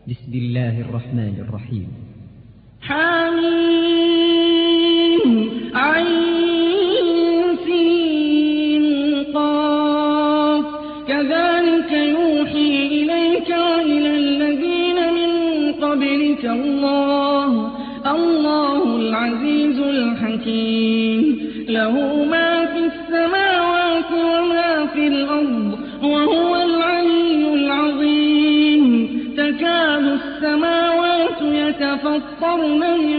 بسم الله الرحمن الرحيم. حميم عين سين قاف كذلك يوحي إليك وإلى الذين من قبلك الله العزيز الحكيم له ما في السماوات وما في الأرض وهو العلي العظيم تكاد السماوات يتفطرن من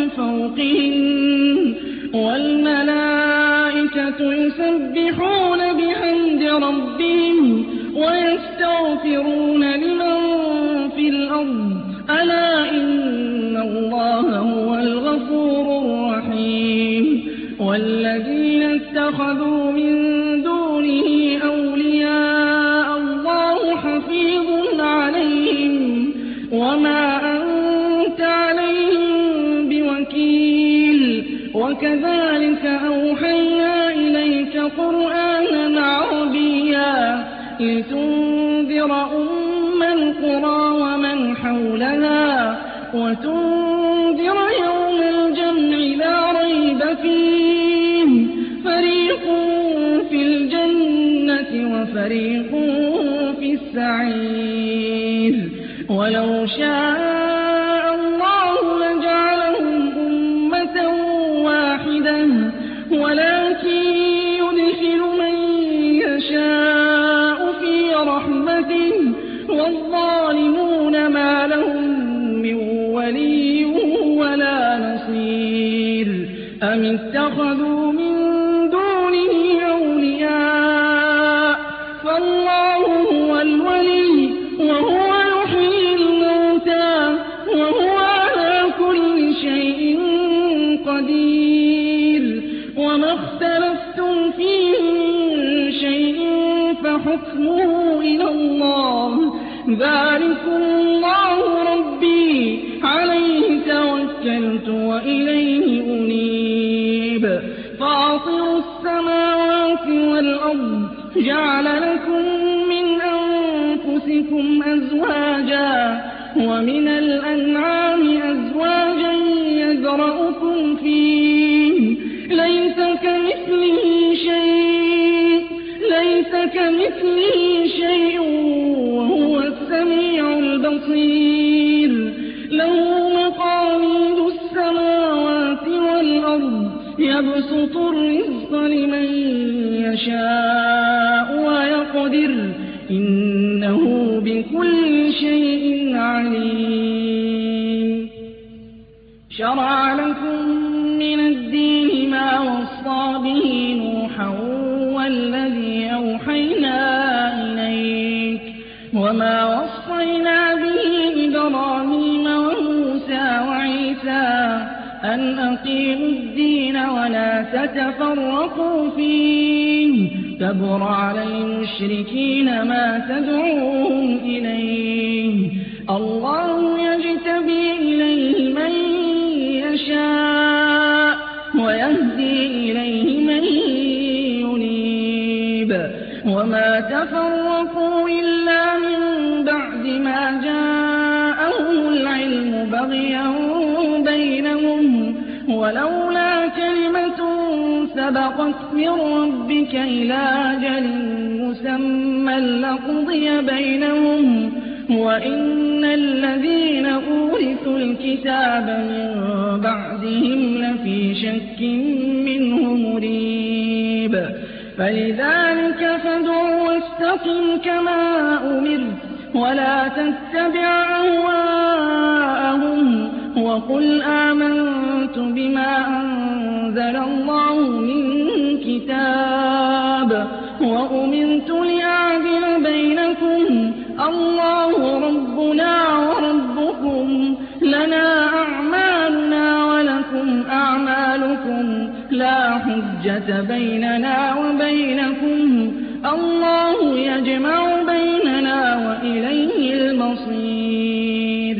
فوقهن والملائكة يسبحون بحمد ربهم ويستغفرون لمن في الأرض ألا إن الله هو الغفور الرحيم والذين اتخذوا من دونه أولياء الله حفيظ عليهم وما أنت عليهم بوكيل وكذلك أوحينا إليك قرآنا عربيا لتنذر أم القرى ومن حولها وتنذر يوم الجمع لا ريب فيه فريق في الجنة وفريق في السعير ولو شاء الله لجعلهم أمة واحدة ولكن يدخل من يشاء في رحمته والظالمون ما لهم من ولي ولا نصير أم اتخذوا من دونه أولياء فالله هو الولي وهو يحيي الموتى وهو على كل شيء قدير وما اختلفتم فيه من شيء فحكمه إلى الله ذلكم الله ربي عليه توكلت وإليه أنيب فاطر السماوات والأرض جعل لكم من أنفسكم أزواجا ومن الأنعام أزواجا يذرأكم فيه ليس كمثله شيء وهو السميع البصير له مقاليد السماوات والأرض يبسط الرزق لمن يشاء ويقدر إنه بكل شيء عليم شرع لكم من الدين ما وصى به نوحا والذي أوحينا إليك وما وصينا به إبراهيم وموسى وعيسى أن أقيموا الدين ولا تتفرقوا فيه كبر على المشركين ما تدعوهم إليه الله يجتبي إليه من يشاء ويهدي إليه من ينيب وما تفرقوا إلا من بعد ما جاءهم العلم بغيا بينهم ولولا كلمة سبقت من ربك إلى أجل مسمى لقضي بينهم وإن الذين أورثوا الكتاب من بعدهم لفي شك منه مريب فلذلك فادع واستقم كما أمرت ولا تتبع أهواءهم وقل آمنت بما أنزل الله من كتاب وأمرت لأعدل بينكم الله ربنا وربكم لنا أعمالنا ولكم أعمالكم لا حجة بيننا وبينكم الله يجمع بيننا وإليه المصير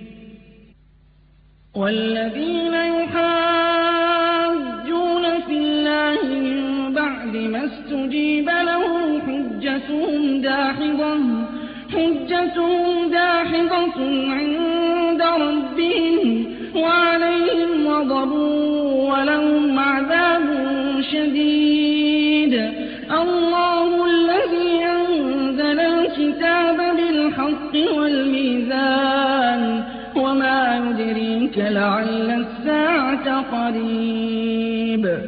والذين يحاجون في الله من بعد ما استجيب له حجتهم داحضة يغضبون ولهم عذاب شديد. الله الذي أنزل الكتاب بالحق والميزان وما يدريك لعل الساعة قريب.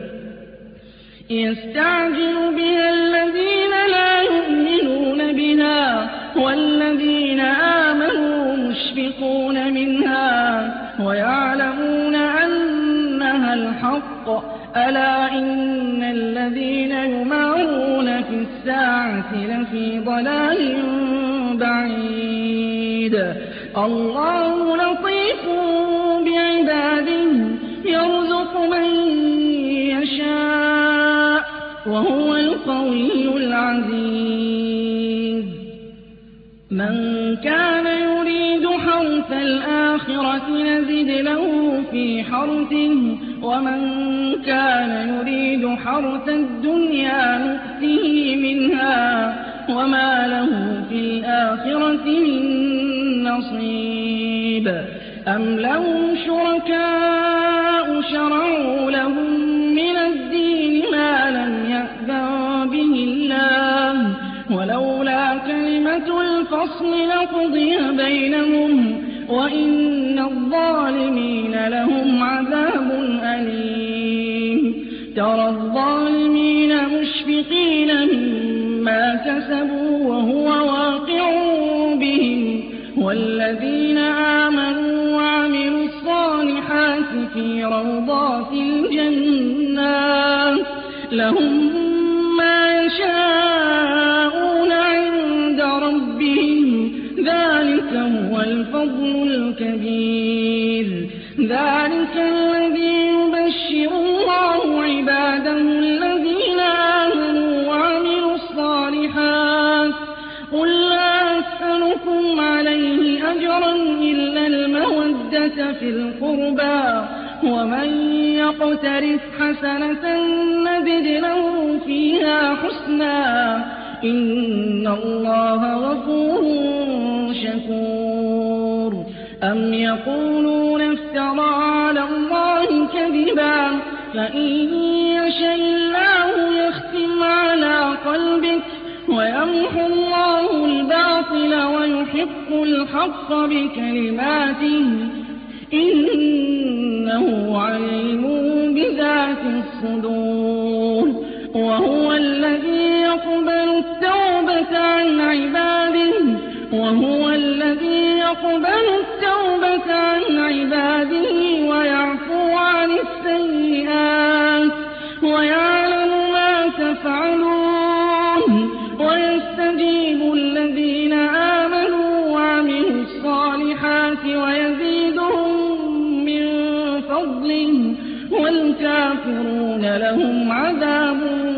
يستعجل بها الذين لا يؤمنون بها والذين آمنوا مشفقون منها ويعلمون أنها الحق. ألا إن الذين يمارون في الساعة لفي ضلال بعيد. الله لطيف بعباده يرزق من يشاء وهو القوي العزيز. من كان يريد حرث الآخرة نزد له في حرثه ومن كان يريد حرث الدنيا نؤته منها وما له في الآخرة من نصيب. أم لهم شركاء شرعوا لهم من الدين ما لم يأذن به الله ولولا كلمة الفصل لقضي بينهم وإن الظالمين لهم عذاب أليم. ترى الظالمين مشفقين مما كسبوا وهو واقع بهم والذين آمنوا وعملوا الصالحات في روضات الجنات لهم ما يشاءون عند ربهم ذلك هو الفضل الكبير. ذلك الذي يبشر الله عباده الذين آمنوا وعملوا الصالحات. قل لا أسألكم عليه أجرا إلا المودة في القربى ومن يقترف حسنة نزد له فيها حسنا إن الله غفور شكور. أم يقولون افترى على الله كذبا فإن يشاء الله يختم على قلبك ويمحو الله الباطل ويحق الحق بكلماته إنه عليم بذات الصدور. وهو الذي يقبل التوبة عن عباده ويعفو عن السيئات ويعلم ما تفعلون ويستجيب الذين آمنوا وعملوا الصالحات ويزيدهم من فضله والكافرون لهم عذاب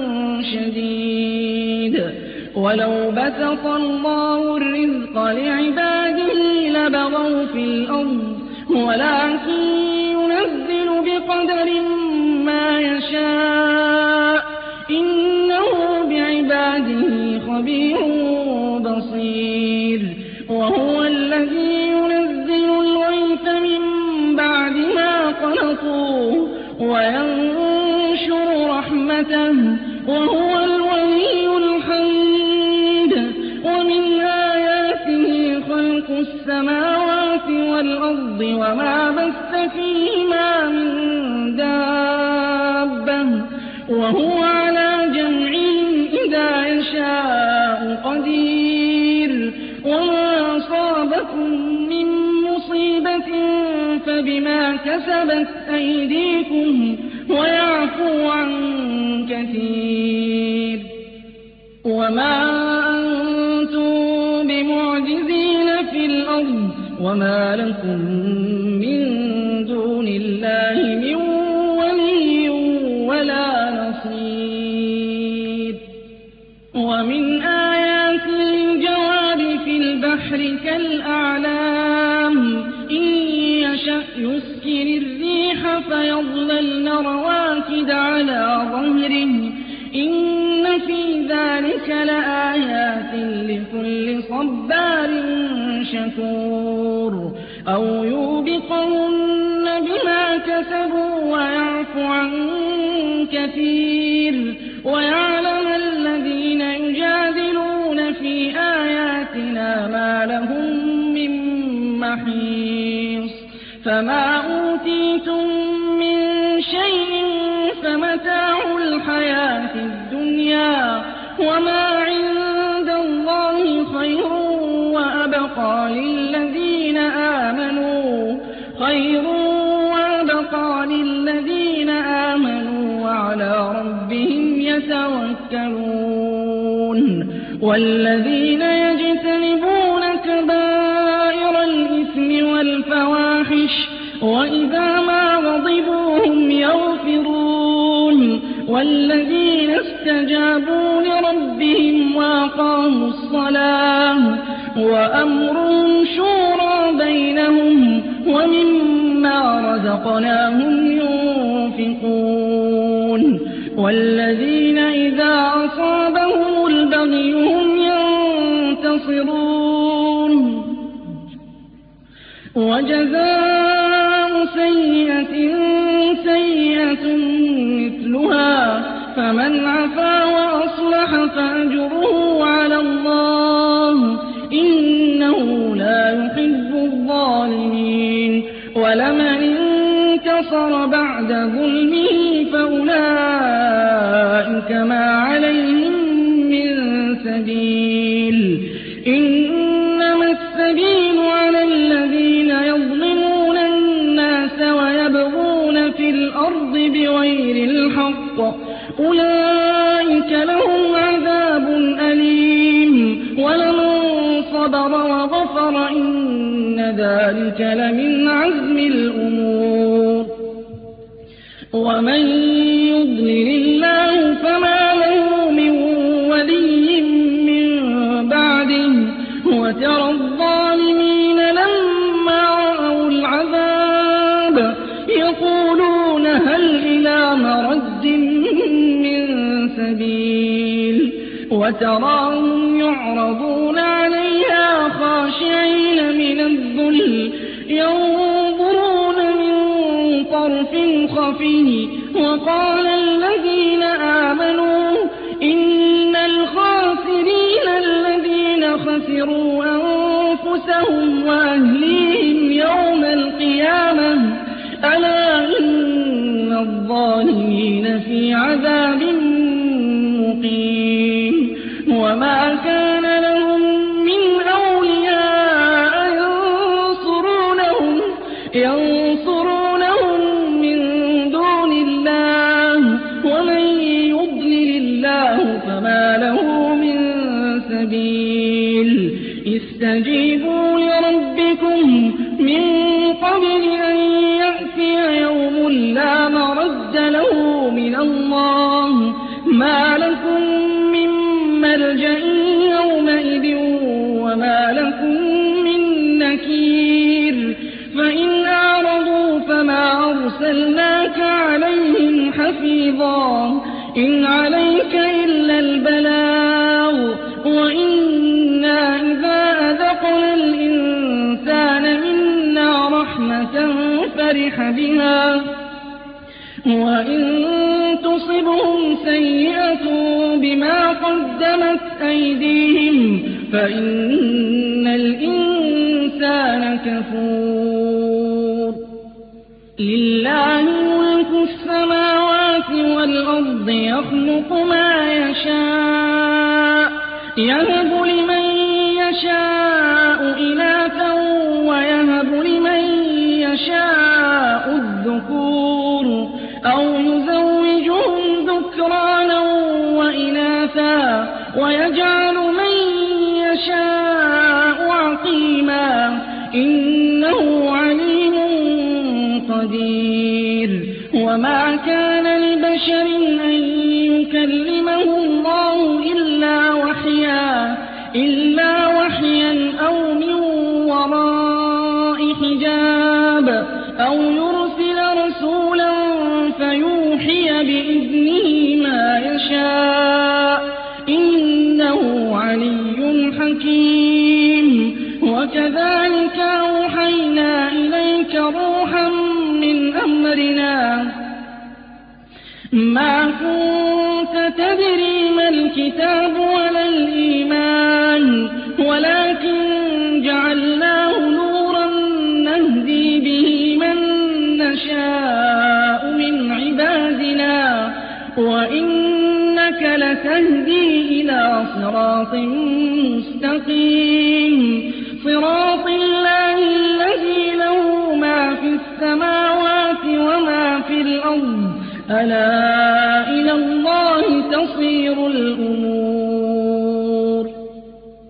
شديد. ولو بسط الله الرزق لعباده لبغوا في الأرض ولكن ينزل بقدر ما يشاء إنه بعباده خبير بصير. وهو الذي ينزل الغيث من بعد ما قنطوا وينشر رحمته وهو الولي الحميد. ومن آياته خلق السماوات والأرض وما بث فيهما من دابة وهو على جمعهم إذا يشاء قدير. وما أصابكم من مصيبة فبما كسبت أيديكم ويعفو عن كثير. وما أنتم بمعجزين في الأرض وما لكم من دون الله من ولي ولا نصير. ومن آياته الجوار في البحر كالأعلام إن يشأ يسكن الريح فيظللن رواكد على ظهره إن في ذلك لآيات لكل صبار شكور. أو يوبقهن بما كسبوا ويعفو عن كثير ويعلم الذين يجادلون في آياتنا ما لهم من محيص فما أوتيتم من شيء فمتاع الحياة الدنيا وما عند الله خير وأبقى للذين آمنوا وعلى ربهم يتوكلون والذين يجتنبون كبائر الإثم والفواحش وإذا ما غضبوا هم يغفرون والذين استجابوا لربهم وأقاموا الصلاة وأمرهم شورى بينهم ومما رزقناهم ينفقون والذين إذا أصابهم البغي هم ينتصرون وجزاء سيئة سيئة مثلها فمن عفا وأصلح فأجره على الله إنه لا يحب الظالمين ولمن انتصر بعد ظلمه فأولئك ما عليهم من سبيل إنما السبيل على الذين يظلمون الناس ويبغون في الأرض بغير الحق أولئك لهم عذاب أليم ولمن صبر وغفر إن ذلك لمن عزم الأمور ومن يضلل الله فما له من ولي من بعده وترى الظالمين لما رأوا العذاب يقولون هل إلى مرد من سبيل وتراهم يعرضون عليها خاشعين من الذل ينظرون من طرف خفي وقال الذين آمنوا إن الخاسرين الذين خسروا أنفسهم وأهليهم يوم القيامة ألا إن الظالمين في عذاب مقيم وما كان لهم من أولياء ينصرونهم من دون الله ومن يضلل الله فما له من سبيل استجيبوا لربكم من قبل أن يأتي يوم لا مرد له من الله ما لكم من ملجأ يومئذ وما لكم من نكير فإن أعرضوا فما أرسلناك عليهم حفيظا إن عليك إلا البلاغ وإنا إذا أذقنا الإنسان منا رحمة فرح بها وإن تصبهم سيئة بما قدمت أيديهم فإن الإنسان كفور لله ملك السماوات والأرض يخلق ما يشاء يهب لمن يشاء إناثا ويهب لمن يشاء الذكور أو يزوجهم ذكرانا وإناثا ويجعل من يشاء عقيما إنه عليم قدير وما كان لبشر أن يكلمه الله إلا وحيا أو من وراء حجاب أو يرسل رسولا فيوحي بإذنه ما يشاء إنه علي حكيم وكذلك أوحينا إليك روحا من أمرنا أَدْنَىٰ وَإِنَّكَ لَتَهْدِي إِلَىٰ صِرَاطٍ مُّسْتَقِيمٍ صِرَاطِ اللَّهِ الَّذِي لَهُ مَا فِي السَّمَاوَاتِ وَمَا فِي الْأَرْضِ ۗ أَلَا إِلَى اللَّهِ تَصِيرُ الْأُمُورُ